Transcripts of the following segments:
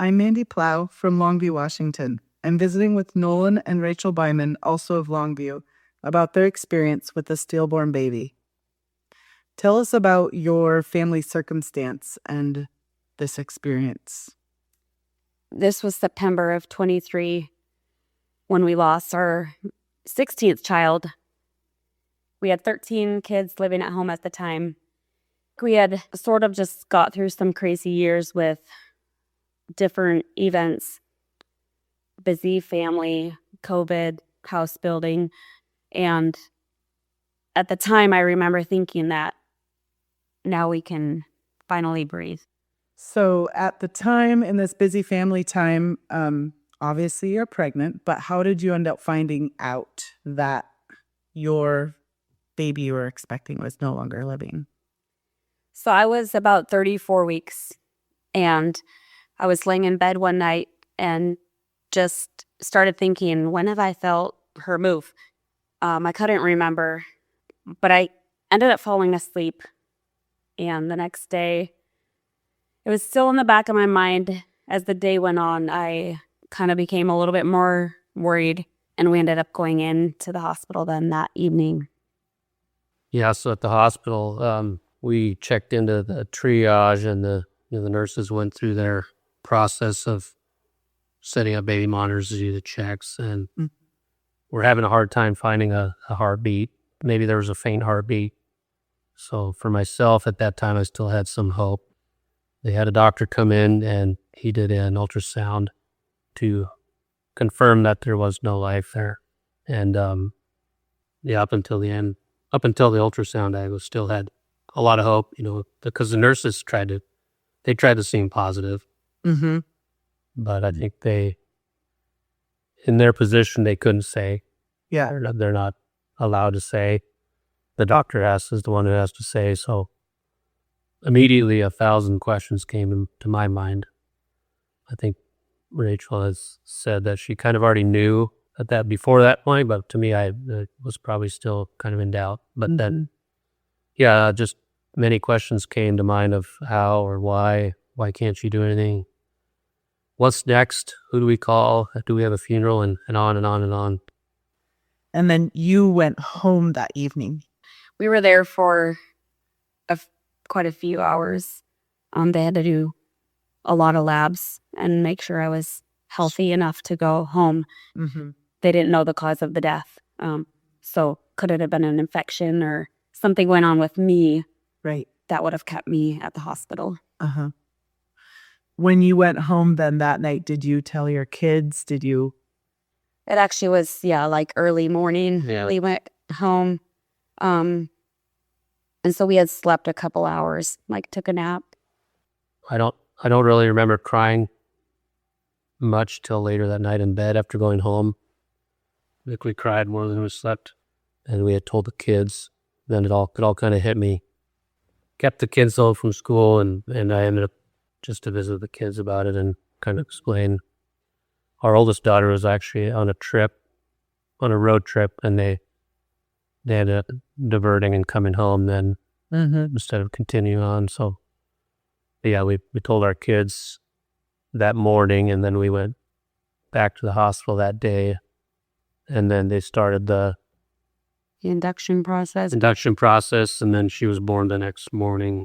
I'm Mandy Plow from Longview, Washington. I'm visiting with Nolan and Rachel Byman, also of Longview, about their experience with a stillborn baby. Tell us about your family circumstance and this experience. This was September of 23 when we lost our 16th child. We had 13 kids living at home at the time. We had sort of just got through some crazy years with different events, busy family, COVID, house building. And at the time, I remember thinking that now we can finally breathe. So at the time, in this busy family time, obviously you're pregnant, but how did you end up finding out that your baby you were expecting was no longer living? So I was about 34 weeks, and I was laying in bed one night and just started thinking, when have I felt her move? I couldn't remember, but I ended up falling asleep. And the next day, it was still in the back of my mind. As the day went on, I kind of became a little bit more worried, and we ended up going into the hospital then that evening. Yeah, so at the hospital, we checked into the triage, and the nurses went through their process of setting up baby monitors to do the checks, and we're having a hard time finding a heartbeat. Maybe there was a faint heartbeat. So for myself at that time, I still had some hope. They had a doctor come in, and he did an ultrasound to confirm that there was no life there. And up until the end, up until the ultrasound, I still had a lot of hope, because the nurses tried to seem positive. Mm-hmm. But I think in their position, they couldn't say. Yeah. They're not allowed to say. The doctor is the one who has to say. So immediately 1,000 questions came to my mind. I think Rachel has said that she kind of already knew that before that point, but to me, I was probably still kind of in doubt. But then, just many questions came to mind of how or why can't she do anything? What's next? Who do we call? Do we have a funeral? And on and on and on. And then you went home that evening. We were there for quite a few hours. They had to do a lot of labs and make sure I was healthy enough to go home. Mm-hmm. They didn't know the cause of the death. So could it have been an infection or something went on with me? Right. That would have kept me at the hospital. Uh-huh. When you went home then that night, did you tell your kids? Did you? It actually was, like early morning. Yeah. We went home. And so we had slept a couple hours, took a nap. I don't really remember crying much till later that night in bed after going home. I think we cried more than we slept. And we had told the kids. Then it all kind of hit me. Kept the kids home from school, and I ended up just to visit the kids about it and kind of explain. Our oldest daughter was actually on a road trip, and they ended up diverting and coming home then instead of continuing on. So, we told our kids that morning, and then we went back to the hospital that day, and then they started the induction process, and then she was born the next morning.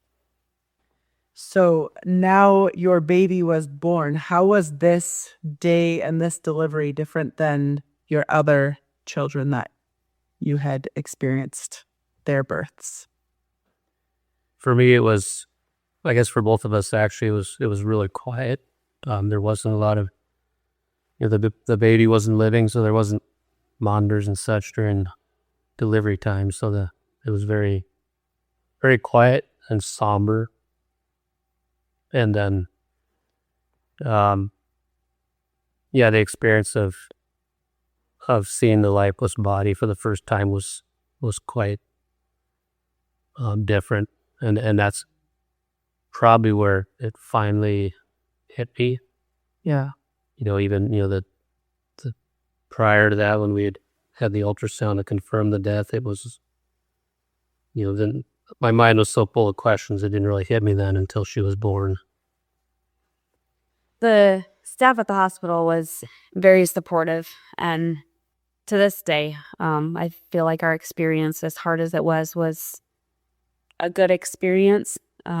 So now your baby was born. How was this day and this delivery different than your other children that you had experienced their births? For me, it was, I guess for both of us, actually, it was really quiet. There wasn't a lot of, the baby wasn't living, so there wasn't monitors and such during delivery time. So it was very, very quiet and somber. And then, the experience of seeing the lifeless body for the first time was quite different, and that's probably where it finally hit me. Yeah. Even the prior to that, when we had the ultrasound to confirm the death, it was, then my mind was so full of questions, it didn't really hit me then until she was born. The staff at the hospital was very supportive, and to this day, I feel like our experience, as hard as it was a good experience.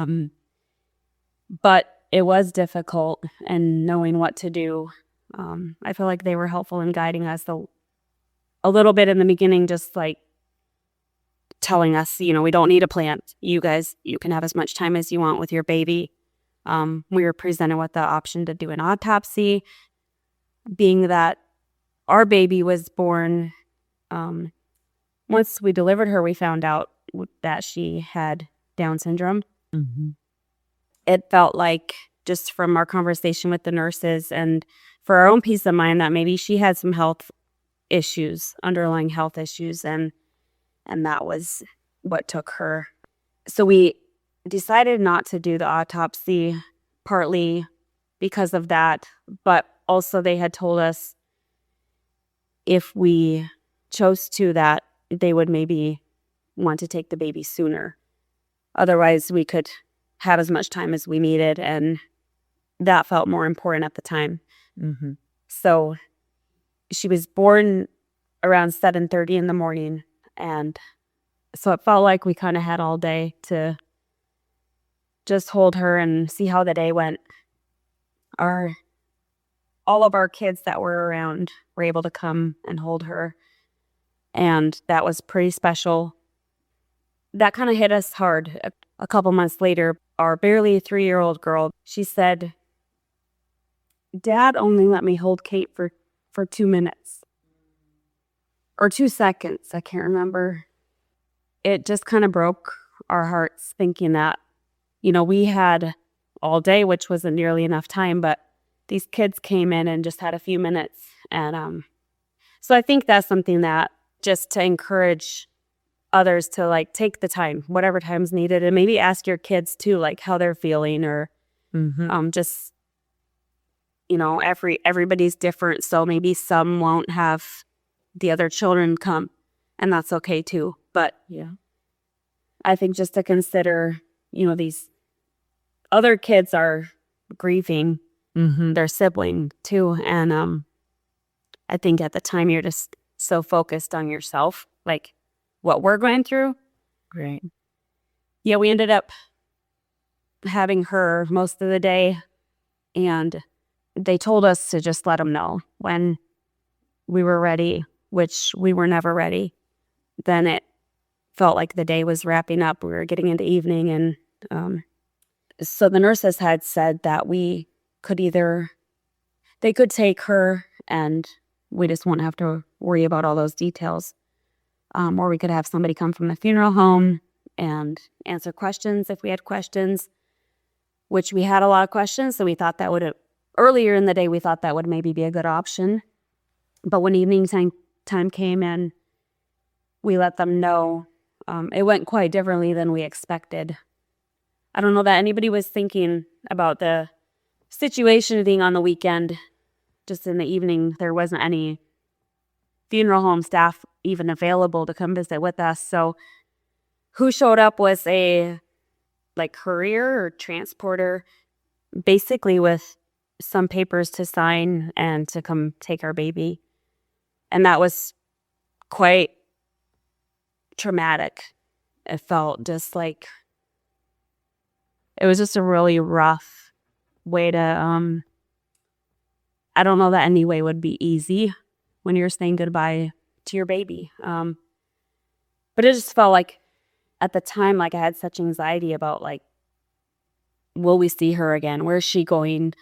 But it was difficult, and knowing what to do. I feel like they were helpful in guiding us a little bit in the beginning, just like telling us, we don't need a plan. You guys, you can have as much time as you want with your baby. We were presented with the option to do an autopsy, being that our baby was born. Once we delivered her, we found out that she had Down syndrome. Mm-hmm. It felt like, just from our conversation with the nurses and for our own peace of mind, that maybe she had some underlying health issues, and that was what took her. So we decided not to do the autopsy, partly because of that, but also they had told us if we chose to, that they would maybe want to take the baby sooner. Otherwise, we could have as much time as we needed, and that felt more important at the time. Mm-hmm. So she was born around 7:30 in the morning, and so it felt like we kind of had all day to just hold her and see how the day went. All of our kids that were around were able to come and hold her, and that was pretty special. That kind of hit us hard. A couple months later, our barely 3-year-old girl, she said, "Dad only let me hold Kate for 2 minutes or 2 seconds. I can't remember." It just kind of broke our hearts, thinking that, we had all day, which wasn't nearly enough time, but these kids came in and just had a few minutes. And so I think that's something that, just to encourage others to take the time, whatever time's needed, and maybe ask your kids too, how they're feeling, or just, everybody's different. So maybe some won't have the other children come, and that's okay too. But Yeah. I think just to consider, these other kids are grieving Mm-hmm. their sibling too. And I think at the time you're just so focused on yourself, like what we're going through. Great. Yeah, we ended up having her most of the day, and they told us to just let them know when we were ready, which we were never ready. Then it felt like the day was wrapping up. We were getting into evening, and so the nurses had said that we could they could take her, and we just won't have to worry about all those details. Or we could have somebody come from the funeral home and answer questions if we had questions, which we had a lot of questions. So we thought that earlier in the day, we thought that would maybe be a good option. But when evening time came in, we let them know. It went quite differently than we expected. I don't know that anybody was thinking about the situation being on the weekend. Just in the evening, there wasn't any funeral home staff even available to come visit with us. So who showed up was a courier or transporter, basically with some papers to sign and to come take our baby. And that was quite traumatic. It felt just like it was just a really rough way to I don't know that any way would be easy when you're saying goodbye to your baby. But it just felt like at the time, I had such anxiety about will we see her again? Where's she going?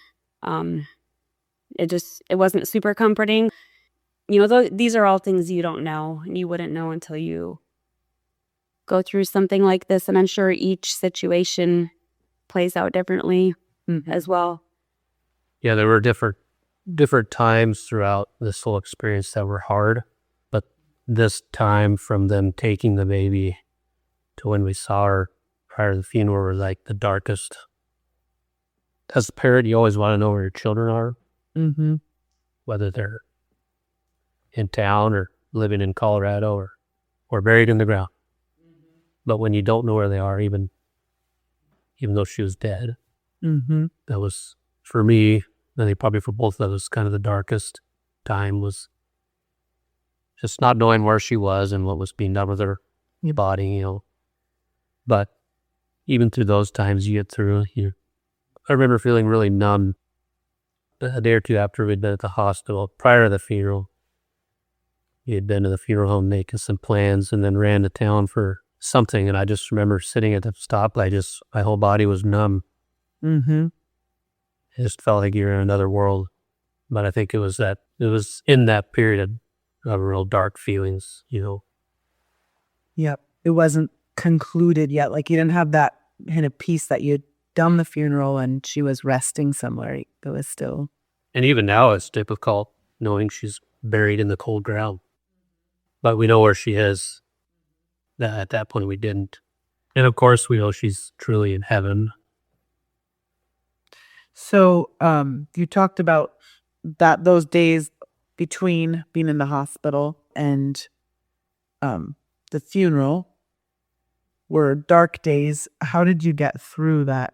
It wasn't super comforting. These are all things you don't know, and you wouldn't know until you go through something like this. And I'm sure each situation plays out differently as well. Yeah, there were different times throughout this whole experience that were hard, but this time from them taking the baby to when we saw her prior to the funeral was the darkest. As a parent, you always want to know where your children are, Mm-hmm. whether they're in town or living in Colorado or buried in the ground. But when you don't know where they are, even though she was dead, Mm-hmm. that was, for me, I think probably for both of us, kind of the darkest time was just not knowing where she was and what was being done with her body, you know. But even through those times you get through, I remember feeling really numb a day or two after we'd been at the hospital. Prior to the funeral, we had been to the funeral home making some plans and then ran to town for something. And I just remember sitting at the stoplight, my whole body was numb. Mm-hmm. It just felt like you're in another world. But I think it was in that period of real dark feelings, you know. Yep. It wasn't concluded yet. Like you didn't have that kind of peace that you'd done the funeral and she was resting somewhere. It was still. And even now it's difficult knowing she's buried in the cold ground. But we know where she is. At that point we didn't. And of course we know she's truly in heaven. So you talked about those days between being in the hospital and the funeral were dark days. How did you get through that?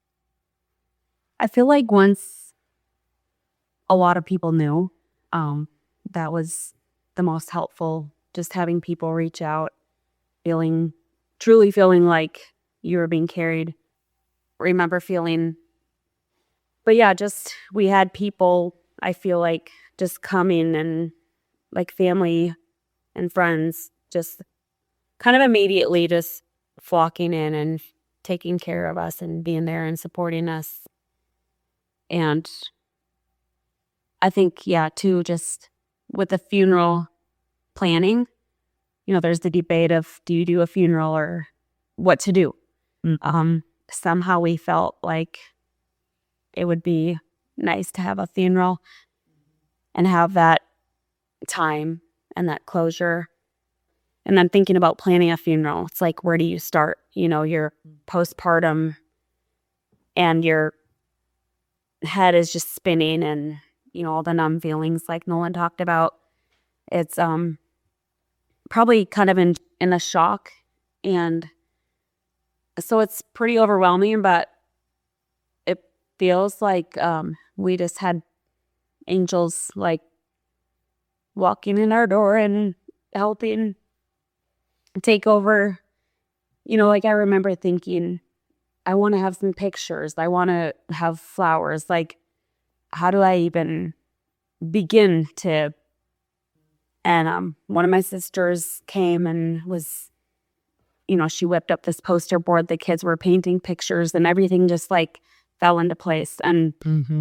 I feel like once a lot of people knew, that was the most helpful. Just having people reach out, truly feeling like you were being carried. Remember feeling, but yeah, just we had people, I feel like, just coming and like family and friends just kind of immediately just flocking in and taking care of us and being there and supporting us. And I think, yeah, too, just with the funeral planning, there's the debate of do you do a funeral or what to do. Somehow we felt like it would be nice to have a funeral and have that time and that closure. And then thinking about planning a funeral, it's like, where do you start? You're postpartum and your head is just spinning and, all the numb feelings like Nolan talked about. It's probably kind of in a shock. And so it's pretty overwhelming, but it feels like we just had angels like walking in our door and helping take over. Like I remember thinking, I want to have some pictures. I want to have flowers. Like, how do I even begin to? And one of my sisters came and was, she whipped up this poster board. The kids were painting pictures and everything just like fell into place. And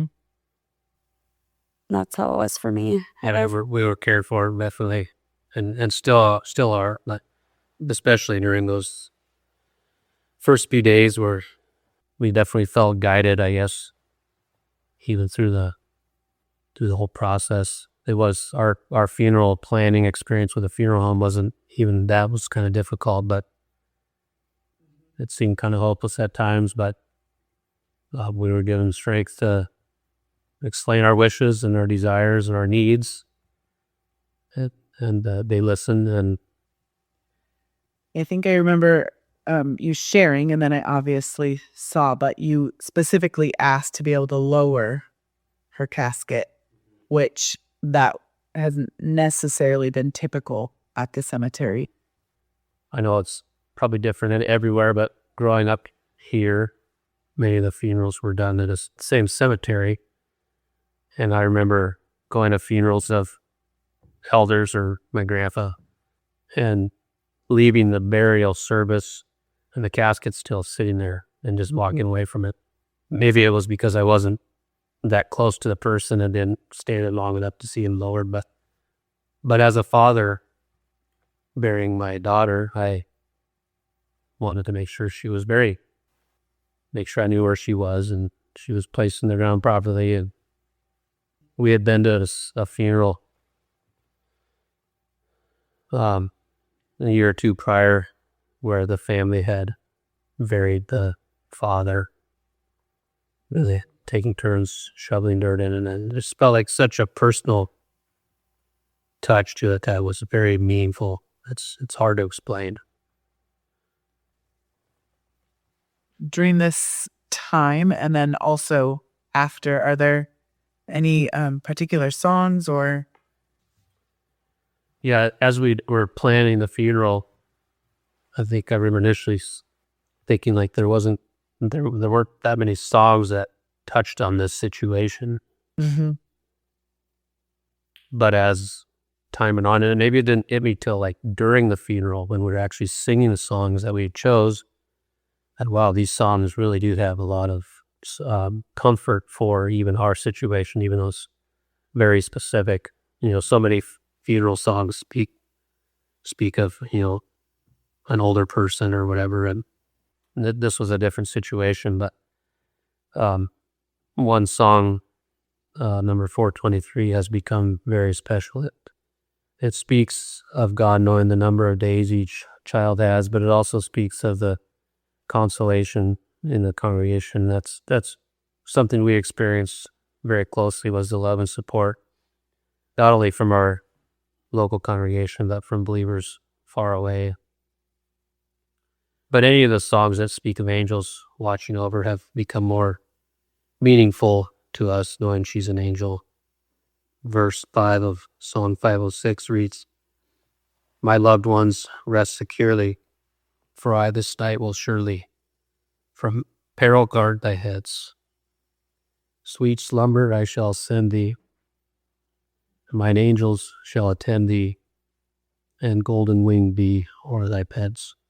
that's how it was for me. Yeah, we were cared for, definitely. And still are, especially during those first few days where we definitely felt guided, I guess, even through the whole process. It was our funeral planning experience with the funeral home wasn't even that, was kind of difficult, but it seemed kind of hopeless at times. But we were given strength to explain our wishes and our desires and our needs, and they listened. And I think I remember you sharing, and then I obviously saw, but you specifically asked to be able to lower her casket, which that hasn't necessarily been typical at the cemetery. I know it's probably different everywhere, but growing up here, many of the funerals were done at the same cemetery. And I remember going to funerals of elders or my grandpa and leaving the burial service and the casket still sitting there and just walking away from it. Maybe it was because I wasn't that close to the person and didn't stay there long enough to see him lowered. But as a father burying my daughter, I wanted to make sure she was buried, make sure I knew where she was and she was placed in the ground properly. And we had been to a funeral a year or two prior where the family had buried the father, really taking turns shoveling dirt in, and it just felt like such a personal touch to it that was very meaningful. It's hard to explain. During this time and then also after, are there Any particular songs or? Yeah, as we were planning the funeral, I think I remember initially thinking like there weren't that many songs that touched on this situation. Mm-hmm. But as time went on, and maybe it didn't hit me till like during the funeral when we were actually singing the songs that we chose, and wow, these songs really do have a lot of comfort for even our situation, even though it's very specific. So many funeral songs speak of an older person or whatever, and this was a different situation. But one song, number 423, has become very special. It speaks of God knowing the number of days each child has, but it also speaks of the consolation in the congregation. That's something we experienced very closely, was the love and support, not only from our local congregation, but from believers far away. But any of the songs that speak of angels watching over have become more meaningful to us, knowing she's an angel. Verse 5 of Psalm 506 reads, "My loved ones, rest securely, for I this night will surely from peril guard thy heads. Sweet slumber I shall send thee, and mine angels shall attend thee, and golden wing be o'er thy beds."